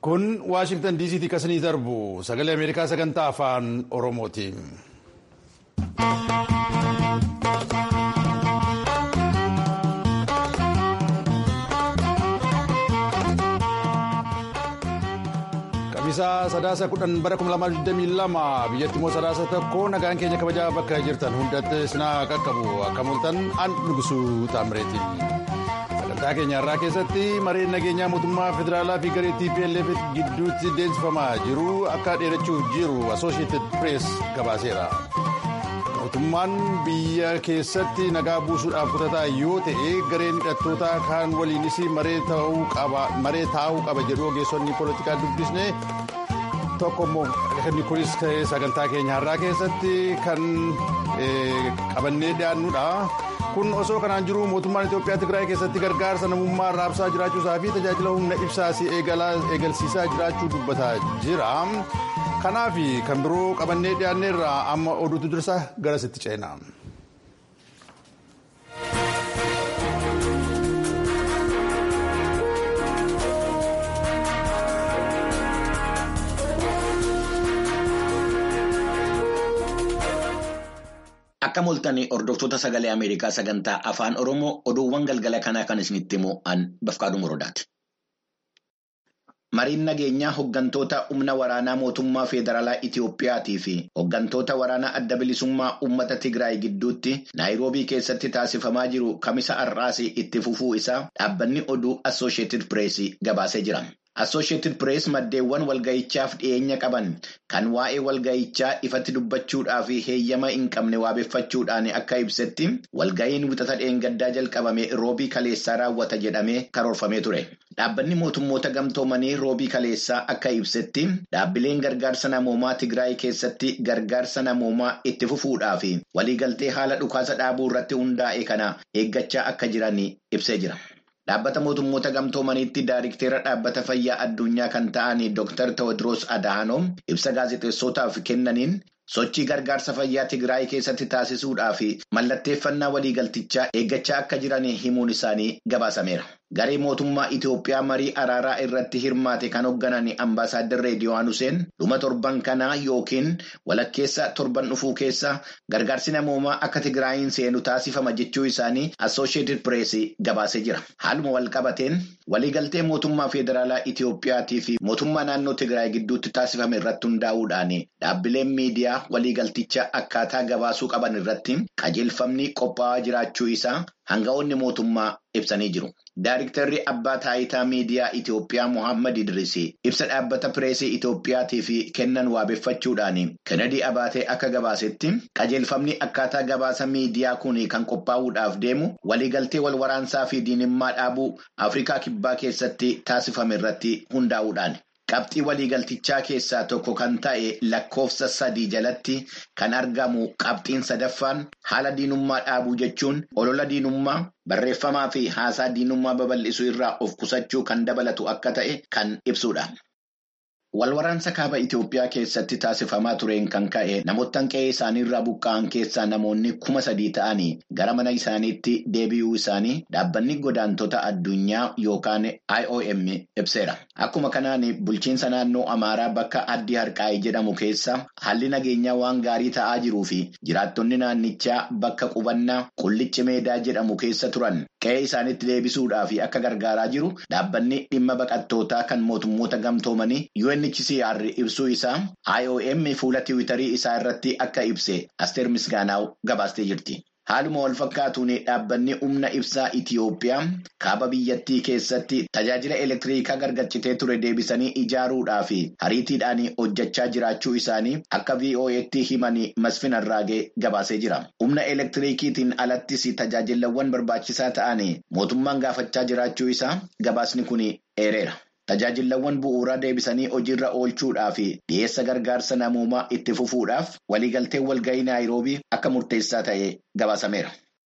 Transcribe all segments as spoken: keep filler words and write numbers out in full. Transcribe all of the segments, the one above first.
Kun Washington D C tti kasanii darbu sagalee Ameerikaa sagantaa afaan Oromooti. Kamisaa sadaasa kudhan bara kuma lama digdamii lama biyyatti immoo sadaasa tokko nagaan keenya kabajaa bakka jirtan hundatti sinaa qaqqabu akka mul'atan an Nugusuu Taamireeti. Sagantaa keenya irraa keessatti mareen nageenyaa mootummaa federaalaa fi garee T P L F gidduutti deemsifamaa jiru akka dheerachuuf jiru Associated Press gabaaseera. Mootummaan biyya keessatti nagaa buusuudhaaf kutataa yoo ta'e gareen hidhattootaa kaan waliinis maree taa'uu qaba jedhu ogeessonni poolitikaa dubbisne tokko immoo inni kunis sagantaa keenya har'aa keessatti kan qabannee dhiyaannudha. Kun osoo kanaan jiru mootummaan Itoophiyaa Tigraay keessatti gargaarsa namummaa raabsaa jiraachuusaa fi tajaajila humna ibsaas eegalsiisaa jiraachuu dubbataa jira. Kanaaf kan biroo qabannee dhiyaanneerra amma oduutu dursa garasitti ceena. Akka mul'atanii hordoftoota sagalee Ameerikaa sagantaa afaan Oromoo oduuwwan galgala kanaa kan isinitti himu an Bafqaaduu Morodaati. Mariin nageenyaa hooggantoota humna waraanaa mootummaa federaalaa Itiyoophiyaatii fi hooggantoota waraanaa adda bilisummaa uummata Tigraay gidduutti Naayiroobii keessatti taasifamaa jiru kamisa har'aas itti fufuu isaa dhaabbanni oduu Associated Press gabaasee jira. Associated Press maddeewwan walga'ichaaf dhiyeenya qaban kan waa'ee walga'ichaa ifatti dubbachuudhaa fi heeyyama hin qabne waabeffachuudhaan akka ibsetti walga'iin wixata dheengaddaa jalqabame roobii kaleessaa raawwata jedhamee karoorfamee ture. Dhaabbanni mootummoota gamtoomanii roobii kaleessaa akka ibsetti dhaabbileen gargaarsa namoomaa Tigraay keessatti gargaarsa namoomaa itti fufuudhaa fi waliigaltee haala dhukaasa dhaabuu irratti hundaa'e kana eeggachaa akka jiran ibsee jira. Dhaabbata mootummoota gamtoomaniitti daayirikteera dhaabbata fayyaa addunyaa kan ta'an Dooktar Tewodiroos Adahanoom ibsa gaazexeessootaaf kennaniin sochii gargaarsa fayyaa Tigraay keessatti taasisuudhaa fi mallatteeffannaa waliigaltichaa eeggachaa akka jiran himuun isaanii gabaasameera. Garee mootummaa Itoophiyaa marii araaraa irratti hirmaate kan hoogganan Ambaasaadder Reediyoon Huseen dhuma torban kanaa yookiin walakkeessa torban dhufuu keessa gargaarsi namoomaa akka Tigraayin seenu taasifama jechuu isaanii Associated Press gabaasee jira. Haaluma walqabateen waliigaltee mootummaa federaalaa Itoophiyaatii fi mootummaa naannoo Tigraay gidduutti taasifame irratti hundaa'uudhaan dhaabbileen miidiyaa waliigaltichaa akkaataa gabaasuu qaban irratti qajeelfamni qophaa'aa jiraachuu isaa hanga'oonni mootummaa ibsanii jiru. Daayiriktarri abbaa taayitaa miidiyaa Itoophiyaa Mohaammed Idris ibsa dhaabbata pireesii Itoophiyaatiif kennan waabeffachuudhaan Kennedy Abaatee akka gabaasetti qajeelfamni akkaataa gabaasa miidiyaa kun kan qophaa'uudhaaf deemu waliigaltee wal waraansaa fi diinummaa dhaabuu Afrikaa kibbaa keessatti taasifame irratti hundaa'uudhaan. Qabxii waliigaltichaa keessaa tokko kan ta'e lakkoofsa sadii jalatti kan argamu qabxiin sadaffaan haala diinummaa dhaabuu jechuun olola diinummaa barreeffamaa fi haasaa diinummaa babal'isuu irraa of qusachuu kan dabalatu akka ta'e kan ibsudha. Walwaraansa kaaba Itoophiyaa keessatti taasifamaa tureen kan ka'e namoottan qe'ee isaanii irraa buqqa'an keessaa namoonni kuma sadii ta'anii gara mana isaaniitti deebi'uu isaanii dhaabbanni godaantota addunyaa yookaan I O M ibseera. Akkuma kanaan bulchiinsa naannoo Amaaraa bakka Addii Harqaayii jedhamu keessa haalli nageenyaa waan gaarii ta'aa jiruu fi jiraattonni naannichaa bakka qubannaa Qullicci Meedaa jedhamu keessa turan qe'ee isaaniitti deebisuudhaa fi akka gargaaraa jiru dhaabbanni dhimma baqattootaa kan mootummoota gamtoomanii U N H C R ibsuu isaa I O M fuula tiwiitarii isaa irratti akka ibse Asteer Misgaanaaw gabaastee jirti. Haaluma wal fakkaatuun dhaabbanni humna ibsaa Itiyoophiyaa kaaba biyyattii keessatti tajaajila elektiriikaa gargaccitee ture deebisanii ijaaruudhaa fi hariitiidhaan hojjechaa jiraachuu isaanii akka V O A'tti himanii Masfin Arraagee gabaasee jira. Humna elektiriikiitiin alattis tajaajilawwan barbaachisaa ta'an mootummaan gaafachaa jiraachuu isaa gabaasni kun eereera. Tajaajilawwan bu'uuraa deebisanii hojiirra oolchuudhaa fi dhiyeessa gargaarsa namoomaa itti fufuudhaaf waliigalteen walga'ii Naayiroobii akka murteessaa ta'e gabaasameera.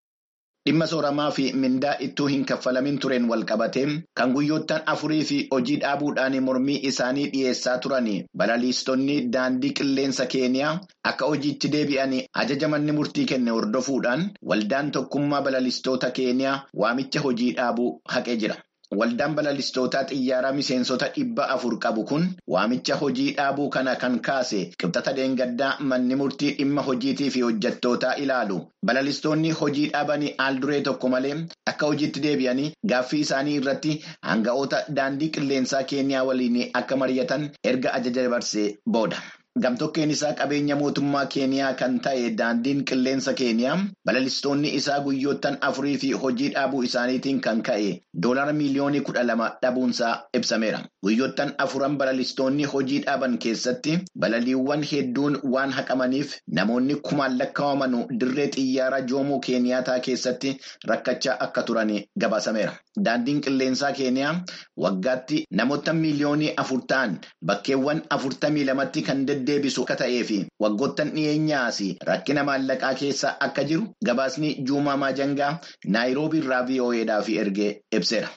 Dhimma sooramaa fi mindaa ittuu hin kaffalamin tureen walqabatee kan guyyoottan afurii fi hojii dhaabuudhaan mormii isaanii dhiyeessaa turan balaliistonni daandii qilleensa Keeniyaa akka hojiitti deebi'anii ajaja manni murtii kenne hordofuudhaan waldaan tokkummaa balalistoota Keeniyaa waamicha hojii dhaabuu haqee jira. Waldaan balalistootaa xiyyaaraa miseensota dhibba afur qabu kun waamicha hojii dhaabuu kana kan kaase qibxata dheengaddaa manni murtii dhimma hojiitii fi hojjettootaa ilaalu. Balalistoonni hojii dhaabanii al duree tokko malee akka hojiitti deebi'anii gaaffii isaanii irratti hanga'oota daandii qilleensaa Keeniyaa waliin akka mari'atan erga ajaja dabarsee booda. Gamtokkeen isaa qabeenya mootummaa Keeniyaa kan ta'e daandiin qilleensa Keeniyaa balalistoonni isaa guyyoottan afurii fi hojii dhaabuu isaaniitiin kan ka'e doolara miiliyoonii kudha lama dhabuunsaa ibsameera. Guyyoottan afuran balalistoonni hojii dhaaban keessatti balaliiwwan hedduun waan haqamaniif namoonni kumaan lakkaa'aman dirree xiyyaaraa Joomoo Keeniyaataa keessatti rakkachaa akka turan gabaasameera. Daandiin qilleensaa Keeniyaa waggaatti namoota miiliyoonii afur ta'an bakkeewwan afurtamii lamatti kan deddeebisu akka ta'ee fi waggoottan dhiyeenyaas rakkina maallaqaa keessa akka jiru gabaasni Juumaa Maajangaa Naayiroobii irraa V O Eedhaaf ergee ibseera.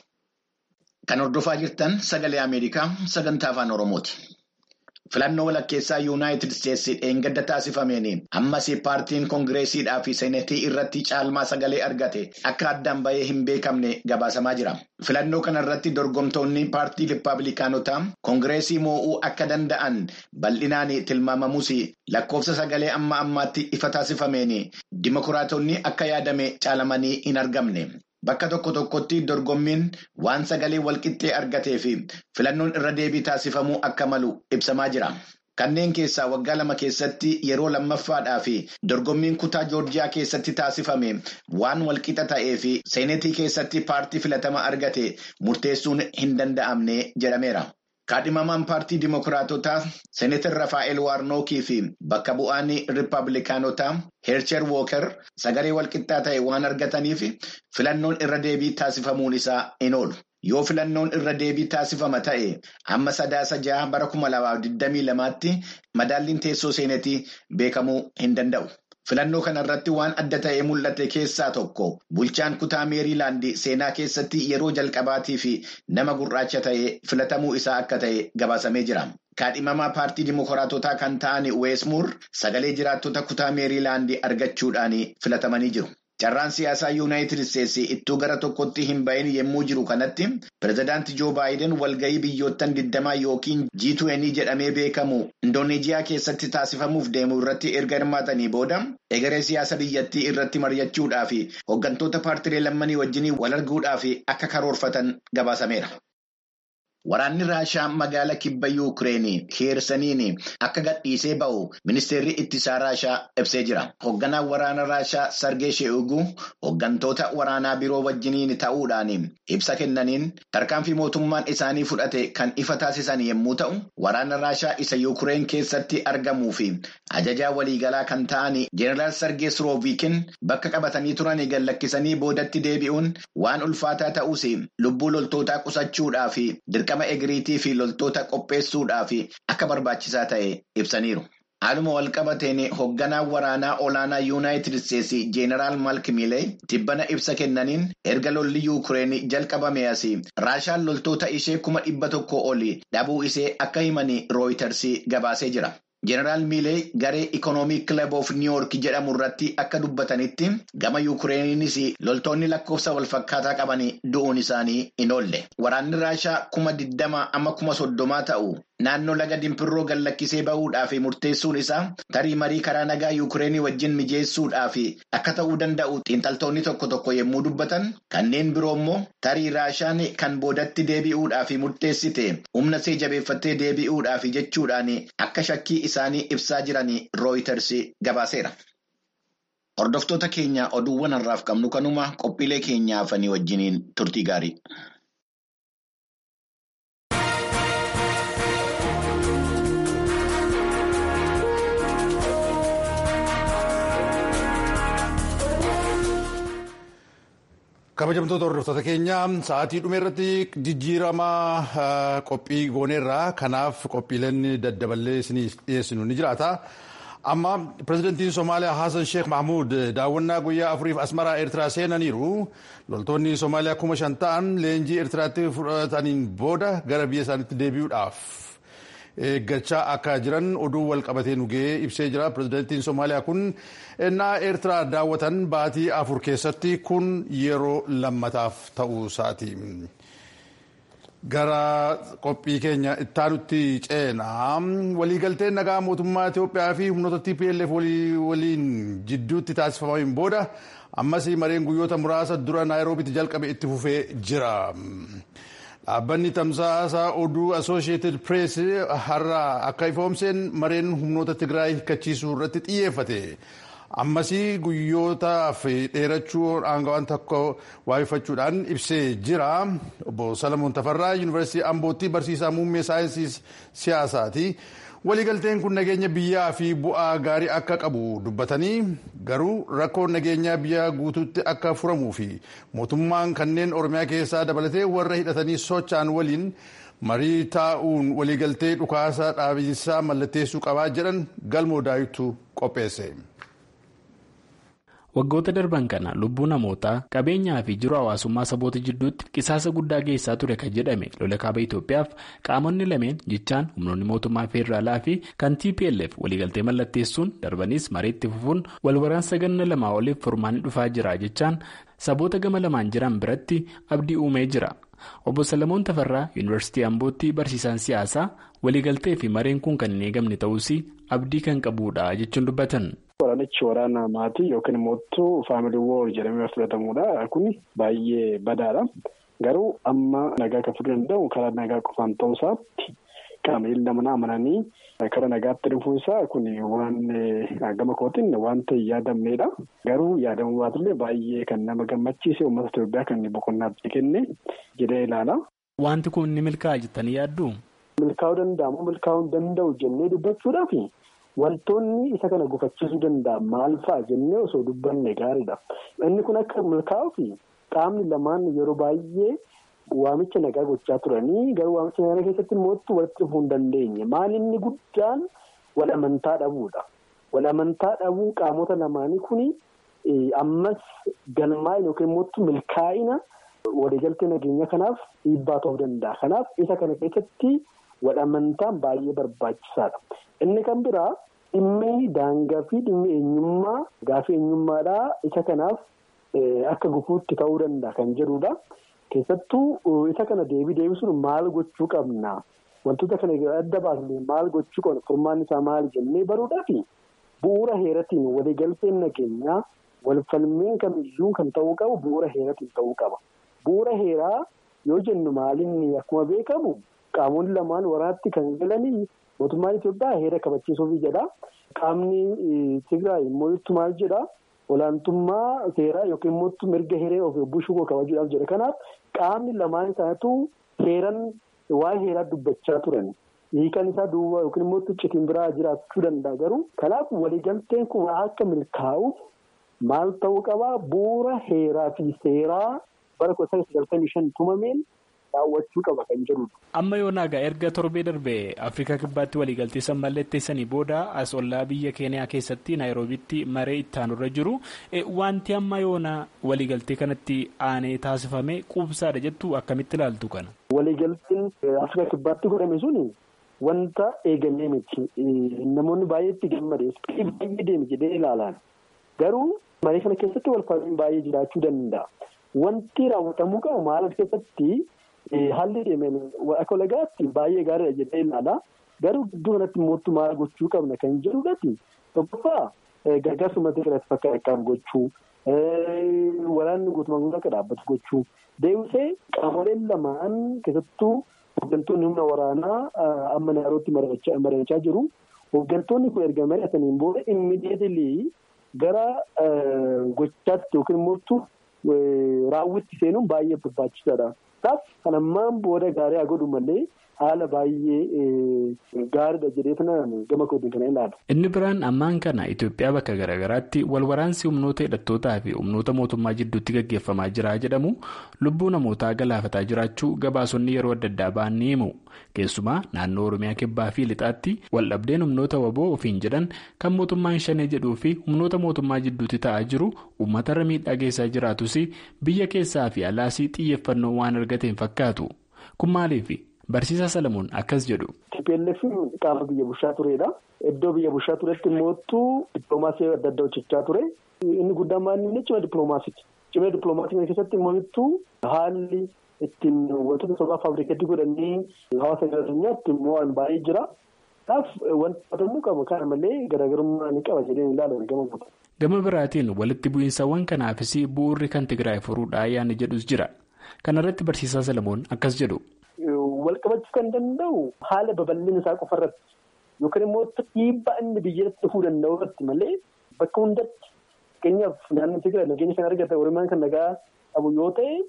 Kan hordofaa jirtan sagalee Ameerikaa sagantaa afaan Oromooti. Filannoo walakkeessaa Yuunaayitid Isteetsi dheengadda taasifameen ammas paartiin koongireesiidhaa fi seenetii irratti caalmaa sagalee argate akka addaan bahee hin beekamne gabaasamaa jira. Filannoo kanarratti dorgomtoonni paartii Rippaabilikaanotaa koongireesii moo'uu akka danda'an bal'inaan tilmaamamus lakkoofsa sagalee amma ammaatti ifa taasifameen dimokiraatonni akka yaadame caalamanii hin argamne. Bakka tokko tokkotti dorgommiin waan sagalee walqixxee argatee fi filannoon irra deebii taasifamuu akka malu ibsamaa jira. Kanneen keessaa waggaa lama keessatti yeroo lammaffaadhaa fi dorgommiin kutaa Joorjiyaa keessatti taasifame waan walqixa ta'ee fi seenetii keessatti paartii filatama argate murteessuun hin danda'amne jedhameera. Kaadhimamaan paartii Dimookiraatotaa Seeneetar Rafaa'el Waarnookii fi bakka bu'aan Rippaabilikaanotaa Heercher Wooker sagalee walqixxaa ta'e waan argataniif filannoon irra deebii taasifamuun isaa hin oolu. Yoo filannoon irra deebii taasifama ta'e amma sadaasa jaha bara kuma lamaaf digdamii lamaatti madaalliin teessoo seenetii beekamuu hin danda'u. Filannoo kanarratti waan adda ta'ee mul'ate keessaa tokko bulchaan kutaa Meeriilaandi seenaa keessatti yeroo jalqabaatii fi nama gurraacha ta'ee filatamuu isaa akka ta'e gabaasamee jira. Kaadhimamaa paartii Dimookiraatotaa kan ta'an Weesmuur sagalee jiraattota kutaa Meeriilaandi argachuudhaan filatamanii jiru. Carraan siyaasaa Yuunaayitid Isteetsi ittuu gara tokkotti hin bahin yommuu jiru kanatti pirezidaantii Joo Baayiden walgahii biyyoottan digdamaa yookiin G twenty jedhamee beekamu Indooneeziyaa keessatti taasifamuuf deemu irratti erga hirmaatanii booda egeree siyaasa biyyattii irratti mari'achuudhaaf hooggantoota paartilee lammanii wajjin wal arguudhaaf akka karoorfatan gabaasameera. Waraanni Raashaa magaala kibba Yuukireenii Keersaniin akka gadhiisee ba'u ministeerri ittisaa Raashaa ibsee jira. Hoogganaan waraana Raashaa Sargee She'uuguu hooggantoota waraanaa biroo wajjiniin ta'uudhaan ibsa kennaniin tarkaanfii mootummaan isaanii fudhate kan ifa taasisan yommuu ta'u, waraana Raashaa isa Yuukireen keessatti argamuu fi ajajaa waliigalaa kan ta'an Jeneraal Sargee Suroovikin bakka qabatanii turan gallakkisanii boodatti deebi'uun waan ulfaataa ta'us lubbuu loltootaa qusachuudhaaf dirqama egiriitii fi loltoota qopheessuudhaaf akka barbaachisaa ta'e ibsaniiru. Haaluma walqabateen hoogganaan waraanaa olaanaa Yuunaayitid Isteetsi Jeneraal Malk Miilee tibbana ibsa kennaniin erga lolli Yuukireen jalqabame asii Raashaan loltoota ishee kuma dhibba tokko oli dhabuu ishee akka himanii Rooyiters gabaasee jira. Jeneraal Miilee garee Ikonoomii Kilab of Niiwuork jedhamu irratti akka dubbatanitti gama Yuukireeniinis loltoonni lakkoofsa walfakkaataa qaban du'uun isaanii hin oolle. Waraanni Raashaa kuma digdama amma kuma soddomaa ta'u naannoo laga Dimpirroo gallakkisee bahuudhaaf murteessuun isaa tarii marii karaa nagaa Yuukireenii wajjin mijeessuudhaaf akka ta'uu danda'u xiinxaltoonni tokko tokko yommuu dubbatan, kanneen biroo immoo tarii Raashaan kan boodatti deebi'uudhaaf murteessite humna ishee jabeeffattee deebi'uudhaaf jechuudhaan akka shakkii isaanii ibsaa jiran Rooyiters gabaaseera. Hordoftoota keenya oduuwwan har'aaf qabnu kanuma qophiilee keenyaa hafanii wajjiniin turtii gaarii. Kabajamtoota hordoftoota keenya sa'aatii dhume irratti jijjiirama qophii gooneerraa kanaaf qophiileen daddaballee isiniif dhiyeessinu ni jiraata. Amma pirezidantiin Somaaliyaa Hassan Sheekh Mahmuud daawwannaa guyyaa afuriif Asmaraa Eertiraa seenaniiru. Loltoonni Somaaliyaa kuma shan ta'an leenjii Eertiraatti fudhataniin booda gara biyya isaaniitti deebi'uudhaaf eeggachaa akka jiran oduu wal qabatee nu ga'ee ibsee jira. Pirezidantiin Somaaliyaa kun ennaa Eertiraa daawwatan baatii afur keessatti kun yeroo lammataaf ta'uu isaati. Gara qophii keenya ittaanutti ceenaa waliigalteen nagaa mootummaa Itoophiyaa fi humnoota T P L F waliin jidduutti taasifameen booda ammas mareen guyyoota muraasa dura Naayiroobiitti jalqabe itti fufee jira. Dhaabbanni tamsaasa oduu Associated Press har'a akka ifoomseen mareen humnoota Tigraay hiikkachiisuu irratti xiyyeeffate. Ammasii guyyootaaf dheerachuu aangawaan tokko waa'effachuudhaan ibsee jira. Obbo Salamoon Tafarraa Yuunivarsiitii Ambootti barsiisaa muummee saayinsii siyaasaati. Waliigalteen kun nageenya biyyaa fi bu'aa gaarii akka qabu dubbatanii garuu rakkoon nageenyaa biyya guutuutti akka furamuu fi mootummaan kanneen Oromiyaa keessaa dabalatee warra hidhatanii socho'an waliin marii taa'uun waliigaltee dhukaasa dhaabiinsaa mallatteessuu qabaa jedhan Galmoo Daayituu qopheesse. Waggoota darban kana lubbuu namootaa qabeenyaa fi jiru hawaasummaa saboota jidduutti qisaasa guddaa geessaa ture kan jedhame lola kaaba Itoophiyaaf qaamonni lameen jechaan humnoonni mootummaa feederaalaa fi kan T P L F waliigaltee mallatteessuun darbanis mariitti fufuun walwaraansa ganna lamaa oliif furmaanni dhufaa jira jechaan saboota gama lamaan jiran biratti abdii uumee jira. Obbo Salamoon Tafarraa Yuunivarsiitii Ambootti barsiisaan siyaasaa waliigaltee fi mareen kun kan hin eegamne ta'uus abdii kan qabudha jechuun dubbatan. Waraanichi waraana maatii yookiin immoo faamilii woor jedhamee fudhatamudha. Kun baay'ee badaadha. Garuu amma nagaa kan fudhuu danda'u karaa nagaa qofaan ta'uu isaatti qaamoleen lamaan amananii karaa nagaatti dhufuu isaa kun waan gama kootiin waan ta'e yaadamneedha. Garuu yaadamuu baatullee baay'ee kan nama gammachiise uummata Itoophiyaa kan boqonnaatti kenne jedhee ilaala. Wanti kun ni milkaa'a jettanii yaadduu? Milkaa'uu danda'amu milkaa'uu danda'u jennee dubbachuudhaaf. Wantoonni isa kana gufachiisuu danda'an maal fa'a jennee osoo dubbanne gaariidha. Inni kun akka milkaa'uu fi qaamni lamaan yeroo baay'ee waamicha nagaa gochaa turanii garuu waamicha nagaa keessatti immoo walitti dhufuu hin dandeenye. Maal inni guddaan wal amantaa dhabuudha. Wal amantaa dhabuu qaamota lamaanii kuni ammas galmaa'ina yookiin immoo milkaa'ina waliigaltee nageenya kanaaf dhiibbaa ta'uu danda'a. Kanaaf isa kana keessatti wal amantaan baay'ee barbaachisaadha. Inni kan biraa dhimmi daangaa fi dhimmi eenyummaa gaafii eenyummaadhaa isa kanaaf akka gufuutti ta'uu danda'a kan jedhudha. Keessattuu isa kana deebii deebisuun maal gochuu qabna? Wantoota kana adda baasnee maal gochuu qabna? Furmaanni isaa maal jennee baruudhaaf bu'uura heeratiin waliigalteen nageenyaa walfalmiin kamiyyuu kan ta'uu qabu bu'uura heeratiin ta'uu qaba. Bu'uura heeraa yoo jennu maalinni akkuma beekamu qaamonni lamaan waraatti kan galanii. Mootummaan Itoophiyaa heera kabachiisuuf jedha. Qaamni Tigraay immoo maal jedha? Olaantummaa seeraa yookiin immoo mirga hiree of bushuu kabajuudhaaf jedha. Kanaaf qaamni lamaan isaatu heeran waa'ee heeraa dubbachaa turan. Hiikan isaa duuba yookiin immoo citiin biraa jiraachuu danda'a garuu. Kanaaf waliigalteen kun akka milkaa'uuf maal ta'uu qabaa? Bu'uura heeraa fi seeraa bara kudha sagal sagaltamii shan tumameen daawwachuu qaba kan jedhudha. Amma yoo naagaa erga torbee darbee Afrikaa kibbaatti waliigaltee san mallatteessanii booda as ollaa biyya Keeniyaa keessatti Naayiroobiitti maree ittaanurra jiru. Wanti amma yoona waliigaltee kanatti aanee taasifame quubsaadha jettu akkamitti ilaaltu kana? Waliigalteen Afrikaa kibbaatti godhame suni wanta eegamee miti. Namoonni baay'eetti gammade baay'ee deeme jedhee ilaalan. Garuu maree kana keessatti walfalmiin baay'ee jiraachuu danda'a. Wanti raawwatamuu qabu maal keessatti haalli deemeen akka lagaatti baay'ee gaariidha jedhee ilaala. Garuu gidduu kanatti mootummaa maal gochuu qabna kan jedhudhaati. Tokkoffaa gargaarsa uummata irratti fakka qaqqabu gochuu, waraanni guutummaa guutuu akka dhaabbatu gochuu, deebisee qaamoleen lamaan keessattuu hooggantoonni humna waraanaa amma Naayiroobiitti mari'achaa jiru. Hooggantoonni kun erga mari'ataniin booda immidiyeetilii gara gochaatti yookiin immoo raawwitti seenuun baay'ee barbaachisaadha. Kanaaf kan ammaan booda gaarii haa godhu malee haala baay'ee gaariidha jedhee gama kootiin kana ilaala. Inni biraan ammaan kana Itoophiyaa bakka garaagaraatti walwaraansi humnoota hidhattootaa fi humnoota mootummaa jidduutti gaggeeffamaa jira jedhamu lubbuu namootaa galaafataa jiraachuu gabaasonni yeroo adda addaa ba'an ni himu. Keessumaa naannoo Oromiyaa kibbaa fi lixaatti waldhabdeen humnoota waboo ofiin jedhan kan mootummaan shanee jedhuu fi humnoota mootummaa jidduutti ta'aa jiru uummatarra miidhaa geessaa jiraatus biyya keessaa fi alaasii xiyyeeffannoo waan argateen fakkaatu. Kun maaliif? Barsiisaa Salamoon akkas jedhu. T P L F qaama biyya bulchaa turedha. Iddoo biyya bulchaa turetti immoo dippiloomaasii adda addaa hojjechaa ture. Inni guddaan maal inni cima dippiloomaasiiti. Cima dippiloomaasii keessatti immoo haalli ittiin wantoota sobaa faabrikeetti godhanii hawaasa addunyaatti immoo waan baay'ee jira. Kanaaf wanta immoo qaba kana malee garaagarummaa ni qaba jedhanii ilaalan gama guutuu. Gama biraatiin walitti bu'iinsawwan kanaafis bu'uurri kan Tigraay furuudhaa yaadni jedhus jira. Kana irratti barsiisaa Salamoon akkas jedhu. Wal qabachuu kan danda'u haala babal'ina isaa qofa irratti yookaan immoo dhiibbaa inni biyyatti dhufuu danda'u irratti malee bakka hundatti fakkeenyaaf naannoo Tigraay nageenya kan argate Oromaan kan nagaa qabu yoo ta'e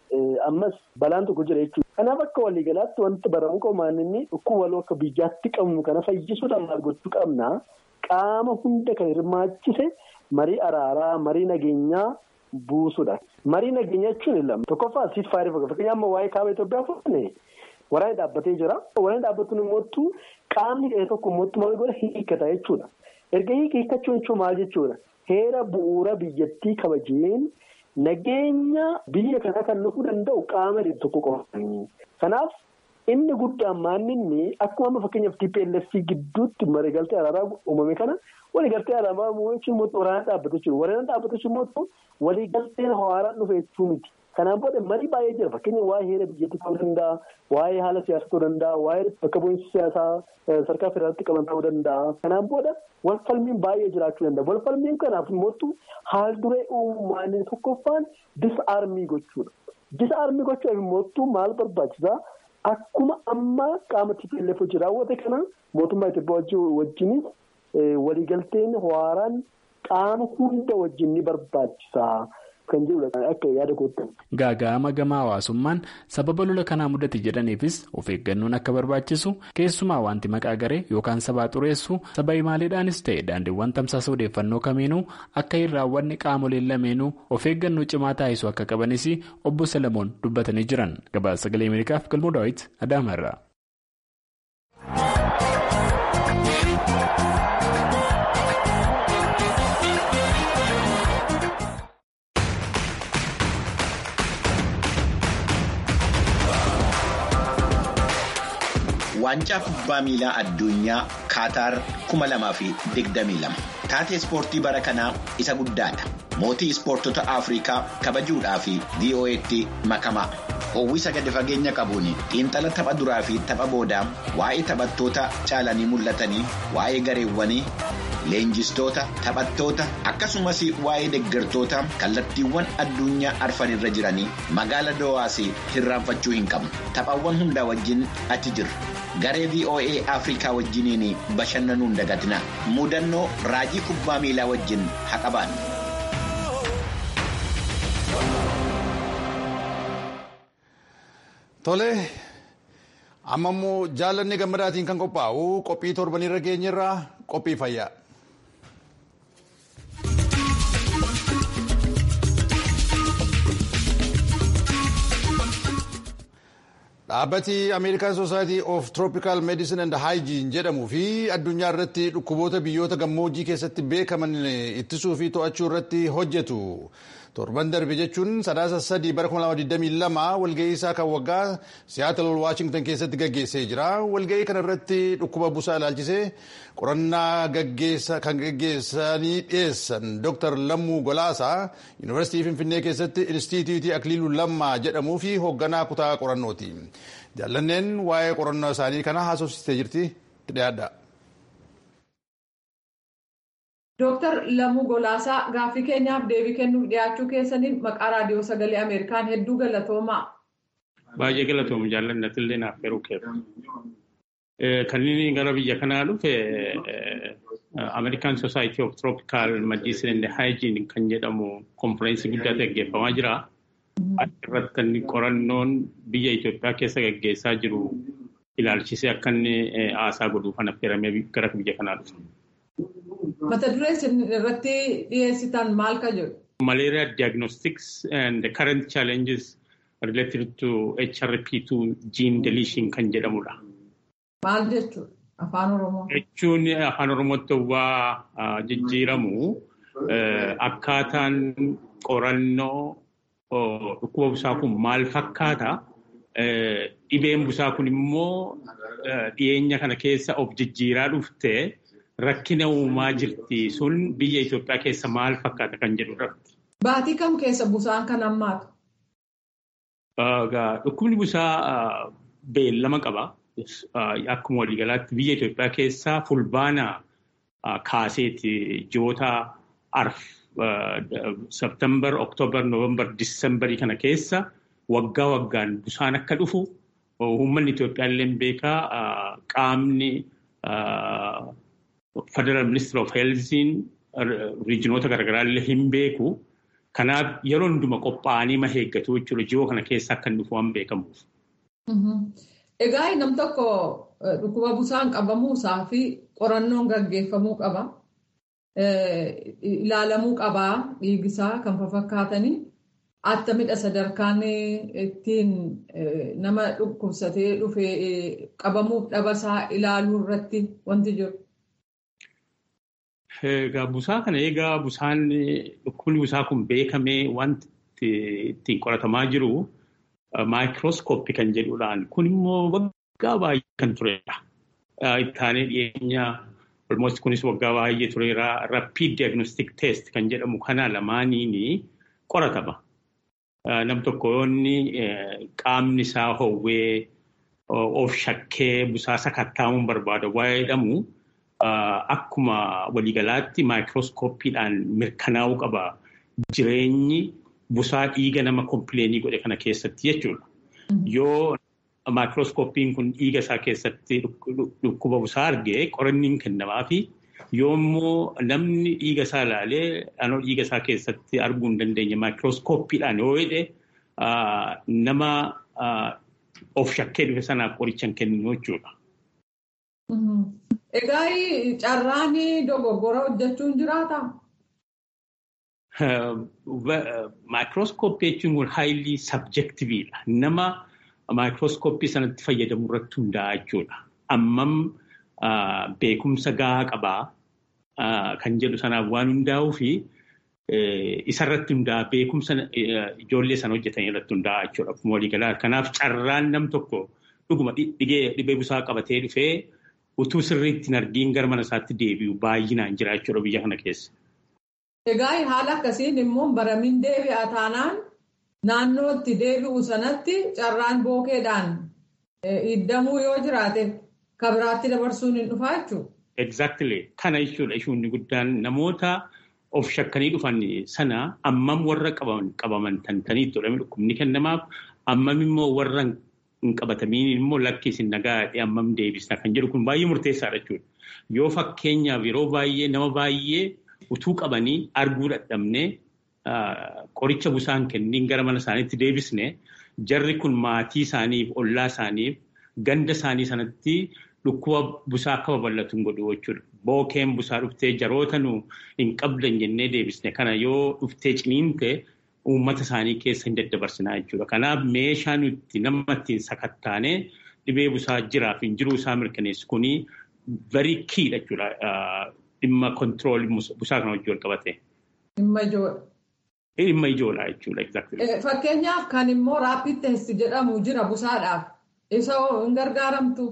ammas balaan tokko jira jechuudha. Kanaaf akka waliigalaatti wanti baramu qabu inni dhukkuba waloo akka biyyaatti qabnu kana fayyisuudhaan maal gochuu qabna qaama hunda kan hirmaachise. Marii araaraa, marii nageenyaa buusuudha. Marii nageenyaa jechuun lama. Tokkoffaa siit faayirii fakkaata. Fakkeenyaaf amma waa'ee kaaba Itoophiyaa fudhannee waraanni dhaabbatee jira. Waraanni dhaabbatuun immoo qaamni ta'e tokko mootummaa godha hiikkata jechuudha. Erga hiikkachuu jechuun maal jechuudha? Heera bu'uura biyyattii kabajeen nageenya biyya kana kan dhufuu danda'u qaama tokko qofa. Kanaaf inni guddaan maanninni akkuma amma fakkeenyaaf T P L F gidduutti marii galtee araaraa uumame kana. Waliigaltee araaraa jechuun immoo waraana dhaabbata jechuudha. Waraana dhaabbata jechuun immoo waliigalteen hawaaraan dhufe jechuu miti. Kanaan booda marii baay'ee jira. Fakkeenyaaf waa'ee heera biyyattii ta'uu danda'a, waa'ee haala siyaasaa ta'uu danda'a, waa'ee bakka bu'iinsa siyaasaa sadarkaa federaalaatti qaban ta'uu danda'a. Kanaan booda walfalmiin baay'ee jiraachuu danda'a. Walfalmiin kanaaf immoo haal duree uumamaan tokkoffaan disarmii gochuudha. Disarmii gochuuf immoo maal barbaachisaa? Akkuma amma qaama T P L F hojii raawwate kana mootummaa Itoophiyaa wajjinis. Waliigalteen hawaaraan qaama hunda wajjin ni barbaachisa kan jedhudha akka yaada kootti. Gaaga'ama gama hawaasummaan sababa lola kanaa mudate jedhaniifis of eeggannoon akka barbaachisu keessumaa wanti maqaa garee yookaan sabaa xureessu saba imaaleedhaanis ta'e daandiiwwan tamsaasa odeeffannoo kamiinuu akka hin raawwanne qaamoleen lameenuu of eeggannoo cimaa taasisu akka qabanis obbo Salamoon dubbatanii jiran. Gabaasa Sagalee Ameerikaaf Galmoo Daawit Adaamaarraa. Waancaa kubbaa miilaa addunyaa Kaataar kuma lamaa fi digdamii lama. Taatee ispoortii bara kanaa isa guddaadha. Mootii ispoortota Afrikaa kabajuudhaa fi V O A'tti makamaa. Howwisa gadi fageenya qabuun xiinxala tapha duraa fi tapha boodaa waa'ee taphattoota caalanii mul'atanii, waa'ee gareewwanii, leenjistoota, taphattoota akkasumas waa'ee deeggartoota kallattiiwwan addunyaa arfan irra jiranii magaala Doohaas hirraanfachuu hin qabnu. Taphawwan hundaa wajjin achi jirra. Garee V O A Afrikaa wajjiniin bashannanuun dagatina. Mudannoo raajii kubbaa miilaa wajjin haa qabaannu. Tole, amma immoo jaalanni gammadaatiin kan qophaa'u qophii torbanirra geenyerraa qophii fayyaa. Dhaabbati American Society of Tropical Medicine and Hygiene jedhamuu fi addunyaa irratti dhukkuboota biyyoota gammoojjii keessatti beekaman ittisuu fi to'achuu irratti hojjetu. Torban darbe jechuun sadaasa sadii bara kuma lama digdamii lama walga'ii isaa kan waggaa Seattle Washington keessatti gaggeessee jira. Walga'ii kana irratti dhukkuba busaa ilaalchisee qorannaa kan gaggeessanii dhiyeessan Doctor Lammuu Golaasaa Yuunivarsiitii Finfinnee keessatti Inistituutii Akiliiluu Lammaa jedhamuu fi hoogganaa kutaa qorannooti. Jaallanneen waa'ee qorannoo isaanii kana haasofsiistee jirti. Dhiyaadha. Dooktar Lammuu Golaasaa gaaffii keenyaaf deebii kennuuf dhiyaachuu keessaniin maqaa raadiyoo sagalee Ameerikaan hedduu galatoomaa. Baay'ee galatoomu jaallannatillee naaf yeroo keessa. Kan inni gara biyya kanaa dhufe American Society of Tropical Medicine and Hygiene kan jedhamu konfereensii guddaa gaggeeffamaa jira. Irratti kan qorannoon biyya Itoophiyaa keessa gaggeessaa jiru ilaalchisee akka inni haasaa godhuuf kan affeeramee gara biyya kanaa dhufe. Mata duree isin irratti dhiyeessitan maal ka jedhu? Malaria diagnostics and the current challenges related to H R P two gene deletion kan jedhamudha. Maal jechuudha? Afaan Oromoo. Jechuun afaan Oromootti waa jijjiiramu akkaataan qorannoo dhukkuba busaa kun maal fakkaata? Dhibeen busaa kun immoo dhiyeenya kana keessa of jijjiiraa dhuftee rakkina uumaa jirti sun biyya Itoophiyaa keessa maal fakkaata kan jedhudha. Baatii kam keessa busaan kan hammaatu? Dhukkubni busaa beellama qaba. Akkuma waliigalaatti biyya Itoophiyaa keessaa fulbaana kaaseeti ji'oota arf September, October, November, December kana keessa waggaa waggaan busaan akka dhufu uummanni Itoophiyaa illee beekaa qaamni Federal Ministry of Healthiin riijinoota garaagaraa illee hin beeku. Kanaaf yeroo hunduma qophaa'anii ma eeggatu jechuudha ji'oo kana keessa akka dhufu waan beekamuuf. Egaa nam tokko dhukkuba busaan qabamuusaa fi qorannoon gaggeeffamuu qaba. Ilaalamuu qabaa dhiigisaa kan fakkaatanii attamidha sadarkaan ittiin nama dhukkubsatee dhufee qabamuuf dhabasaa ilaaluu irratti wanti jiru. Egaa busaa kana egaa busaan dhukkubni busaa kun beekamee wanti ittiin qoratamaa jiru maayikirooskooppii kan jedhudhaan kun immoo waggaa baay'ee kan turedha. Ittaanee dhiyeenya almost kunis waggaa baay'ee tureera rapid diagnostic test kan jedhamu kana lamaaniin qoratama. Nam tokko yoonni qaamni isaa howwee of shakkee busaa sakattaamuun barbaada waa'ee jedhamu. Akkuma waliigalaatti maayikirooskooppiidhaan mirkanaa'uu qaba jireenyi busaa dhiiga nama kompleenii godhe kana keessatti jechuudha. Yoo maayikirooskooppiin kun dhiiga isaa keessatti dhukkuba busaa argee qoranniin kennamaa fi yoo immoo namni dhiiga isaa ilaalee anoo dhiiga isaa keessatti arguu hin dandeenye maayikirooskooppiidhaan yoo jedhe nama of shakkee dhufe sanaaf qoricha hin kenninu jechuudha. Egaa carraan dogoggora hojjechuun jiraata? Maayikirooskooppii jechuun kun haayilii sabjektiiviidha. Nama maayikirooskooppii sanatti fayyadamu irratti hundaa'a jechuudha. Ammam beekumsa gahaa qabaa kan jedhu sanaaf waan hundaa'uu fi isarratti hundaa'a beekumsa ijoollee sana hojjetan irratti hundaa'a jechuudha. Akkuma waliigalaa kanaaf carraan nam tokko dhuguma dhibee busaa qabatee dhufee utuu sirriitti hin argiin gara mana isaatti deebi'u baay'inaan jira jechuudha biyya kana keessa. Egaa haala akkasiin immoo baramiin deebi'a taanaan naannootti deebi'u sanatti carraan bookeedhaan hiddamuu yoo jiraate kan biraatti dabarsuun hin dhufaa jechuudha. Exactly. Kana jechuudha ishuun guddaan namoota of shakkanii dhufan sana ammam warra qabaman tantanii jedhamee dhukkubni kennamaaf ammam immoo warra hin qabatamiin immoo lakkiisin nagaa ammam deebisna kan jedhu kun baay'ee murteessaadha jechuudha. Yoo fakkeenyaaf yeroo baay'ee nama baay'ee utuu qabanii arguu dadhabnee qoricha busaan kenniin gara mana isaaniitti deebisne jarri kun maatii isaaniif ollaa isaaniif ganda isaanii sanatti dhukkuba busaa akka babal'atu hin godhu jechuudha. Bookeen busaa dhuftee jaroota nu hin qabdan jennee deebisne kana yoo dhuftee ciniinte uummata isaanii keessa hin daddabarsinaa jechuudha. Kanaaf meeshaa nuti nama ittiin sakattaanee dhibee busaa jiraaf hin jiruu isaa mirkaneessu kuni very key jechuudha. Dhimma kontirool busaa kana wajjin wal qabate. Dhimma ijoodha. Dhimma ijoodha jechuudha. Fakkeenyaaf kan immoo raapid test jedhamu jira busaadhaaf. Isa hin gargaaramtu.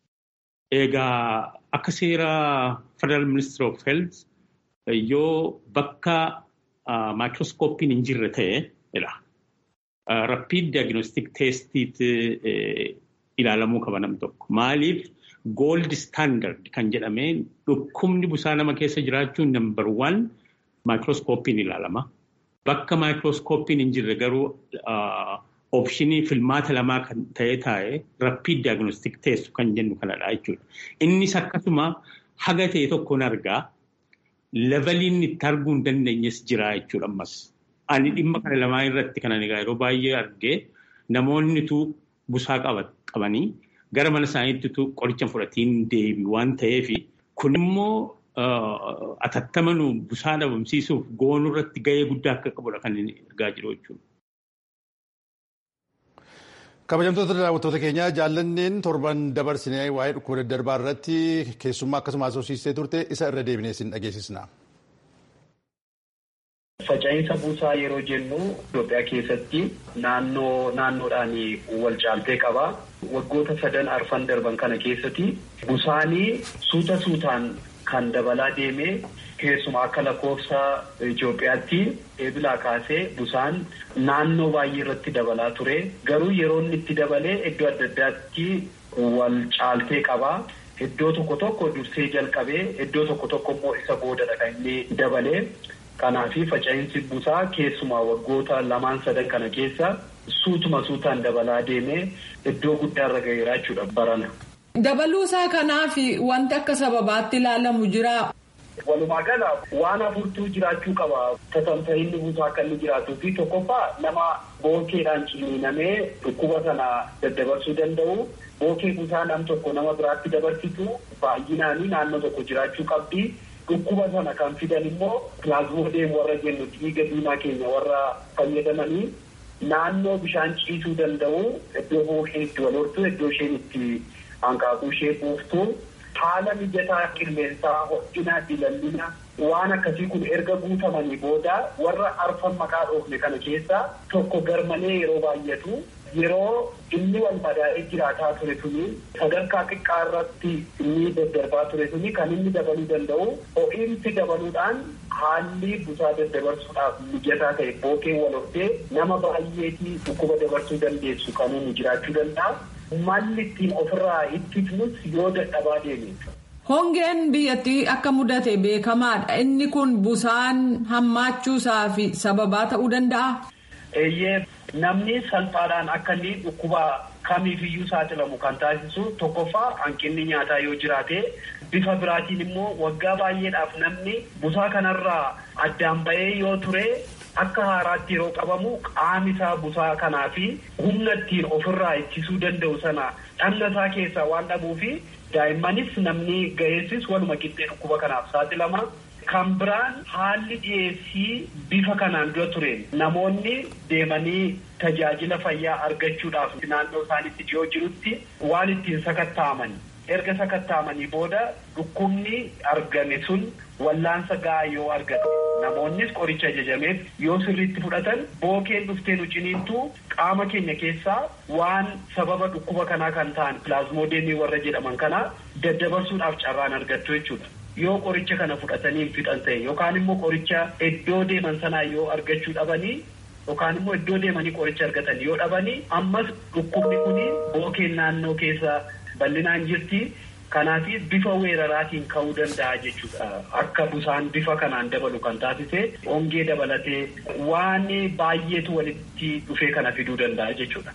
Egaa akka seera Federal Ministry of Health yoo bakka maayikirooskooppiin hin jirre ta'e rapid diagnostic testiitti ilaalamuu qaba nam tokko. Maaliif gold standard kan jedhamee dhukkubni busaa nama keessa jiraachuun number one maayikirooskooppiin ilaalama. Bakka maayikirooskooppiin hin jirre garuu opshinii filmaata lamaa kan ta'e taa'ee rapid diagnostic test kan jennu kanadha jechuudha. Innis akkasuma haga ta'e tokkoon argaa leveliin itti arguu hin dandeenyes jira jechuudha ammas. Ani dhimma kana lamaa irratti kanan egaa yeroo baay'ee argee namoonnitu busaa qabanii gara mana isaaniittitu qoricha fudhatiin deebi'u waan ta'eef kun immoo atattamanuu busaa dhabamsiisuuf goonuu irratti gahee guddaa akka qabudha kan inni argaa jiru jechuudha. Kabajamtoota daawwattoota keenyaa jaallanneen torban dabarsinee waa'ee dhukkuba daddarbaa irratti keessummaa akkasumas haasofsiistee turte isa irra deebinee isin dhageessisna. Faca'insa busaa yeroo jennu Itoophiyaa keessatti naannoo naannoodhaan wal caaltee qaba. Waggoota sadan arfan darban kana keessatti busaanii suuta suutaan kan dabalaa deemee keessumaa akka lakkoofsa Itoophiyaatti eebilaa kaasee busaan naannoo baay'ee irratti dabalaa ture. Garuu yeroo inni itti dabalee iddoo adda addaatti wal caaltee qaba. Iddoo tokko tokko dursee jalqabee iddoo tokko tokko immoo isa boodadha kan inni dabalee. Kanaafi faca'insi busaa keessumaa waggoota lamaan sadan kana keessa suutuma suutaan dabalaa deemee iddoo guddaarra gaheera jechuudha barana. Dabaluusaa kanaaf wanti akka sababaatti ilaalamu jira. Walumaa gala waan afurtuu jiraachuu qaba. Tatamsa'inni busaa akka inni jiraatuu fi tokkoffaa nama bookeedhaan ciniinamee dhukkuba sana daddabarsuu danda'u. Bookee busaa nam tokko nama biraatti dabarsitu baay'inaanii naannoo tokko jiraachuu qabdi. Dhukkuba sana kan fidan immoo pilaazmoodiyeem warra jennu dhiiga diimaa keenya warra fayyadamanii naannoo bishaan ciisuu danda'u iddoo bookeen itti wal hortu iddoo isheen itti hanqaaquu ishee buuftu haala mijataa qilleensaa ho'ina dilallina waan akkasii kun erga guutamanii booda warra arfan maqaa dhoofne kana keessaa tokko garmalee yeroo baay'atu. Yeroo inni wal madaa'ee jiraataa ture suni sadarkaa xiqqaa irratti inni daddarbaa ture suni kan inni dabaluu danda'u ho'iinsi dabaluudhaan haalli busaa daddabarsuudhaaf mijataa ta'e bookeen wal hortee nama baay'eetii dhukkuba dabarsuu dandeessu kan inni jiraachuu danda'a. Malli ittiin ofirraa ittisnus yoo dadhabaa deeme. Hongeen biyyattii akka mudate beekamaadha. Inni kun busaan hammaachuusaa fi sababaa ta'uu danda'a. Eeyyee namni salphaadhaan akka inni dhukkuba kamiifiyyuu saaxilamu kan taasisu tokkoffaa hanqinni nyaataa yoo jiraate bifa biraatiin immoo waggaa baay'eedhaaf namni busaa kanarraa addaan ba'ee yoo ture akka haaraatti yeroo qabamu qaamni isaa busaa kanaa fi humna ittiin ofirraa ittisuu danda'u sana dhagna isaa keessaa waan dhabuufi daa'immanis namni ga'eessis waluma qixxee dhukkuba kanaaf saaxilama. Kan biraan haalli dhiyeessii bifa kanaan dura tureen namoonni deemanii tajaajila fayyaa argachuudhaaf naannoo isaaniitti dhiyoo jirutti waan ittiin sakatta'aman erga sakatta'amanii booda dhukkubni argame sun wallaansa gahaa yoo argate namoonnis qoricha ajajameef yoo sirriitti fudhatan bookeen dhuftee nu ciniintu qaama keenya keessaa waan sababa dhukkuba kanaa kan ta'an pilaazmoodiyemii warra jedhaman kana daddabarsuudhaaf carraan argattu jechuudha. Yoo qoricha kana fudhatanii hin fixan ta'e yookaan immoo qoricha iddoo deeman sanaa yoo argachuu dhabanii yookaan immoo iddoo deemanii qoricha argatan yoo dhabanii ammas dhukkubni kuni bookeen naannoo keessa bal'inaan jirti. Kanaaf bifa weeraraatiin ka'uu danda'a jechuudha. Akka busaan bifa kanaan dabalu kan taasise hongee dabalatee waan baay'eetu walitti dhufee kana fiduu danda'a jechuudha.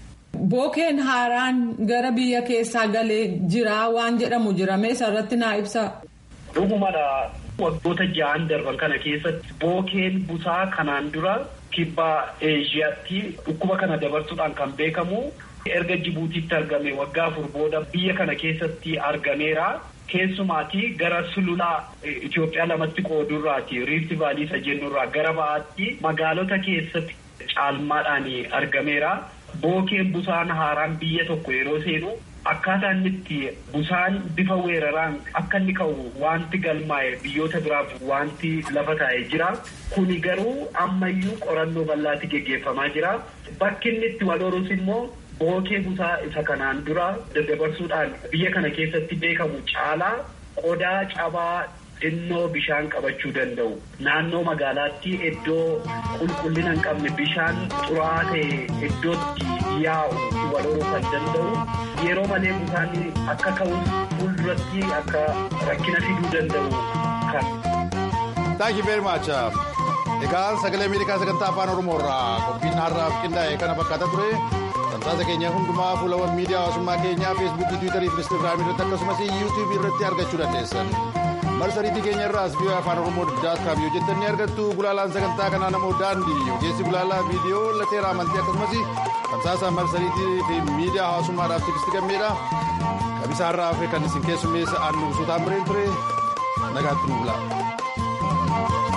Bookeen haaraan gara biyya keessaa galee jira waan jedhamu jirame isarratti naa ibsa. Dhugumadha waggoota ja'an darban kana keessatti bookeen busaa kanaan dura kibba Eeshiyaatti dhukkuba kana dabarsuudhaan kan beekamu erga Jibuutiitti argame waggaa afur booda biyya kana keessatti argameera. Keessumaatii gara sululaa Itoophiyaa lamatti qoodurraati Riifti Vaalii isa jennurraa gara ba'aatti magaalota keessatti caalmaadhaan argameera. Bookeen busaan haaraan biyya tokko yeroo seenu akkaataa inni itti busaan bifa weeraraan akka inni ka'u wanti galmaa'e biyyoota biraaf wanti lafa taa'ee jira. Kuni garuu ammayyuu qorannoo bal'aatti geggeeffamaa jira. Bakki inni itti wal horus immoo bookee busaa isa kanaan dura daddabarsuudhaan biyya kana keessatti beekamu caalaa qodaa cabaa xinnoo bishaan qabachuu danda'u. Naannoo magaalaatti iddoo qulqullina hin qabne bishaan xuraa'aa ta'e iddootti yaa'u wal horuu kan danda'u. Yeroo malee busaan akka ka'uuf fuulduratti akka rakkina fiduu danda'u kan. Thank you very much. Egaa sagalee Ameerikaa sagantaa afaan Oromoo irraa qophiin har'aaf qindaa'e kana fakkaata ture. Tamsaasa keenya hundumaa fuulawwan miidiyaa hawaasummaa keenyaa feesbuukii, tiwiitarii fi instaagiraamii irratti akkasumas yuutuubii irratti argachuu dandeessan. Marsariitii keenya irraas vii'oo afaan oromoo dot com yoo jettan ni argattu. Gulaalaan sagantaa kanaa namoo daandii ogeessi gulaalaa viidiyoo lateera amantii akkasumas tamsaasa marsariitii fi miidiyaa hawaasummaadhaaf tiksiti gammeedha. Kabisaa irraa fi kan isin keessummeessa aannu guutuu taamureen ture nagaatti nu bulaa.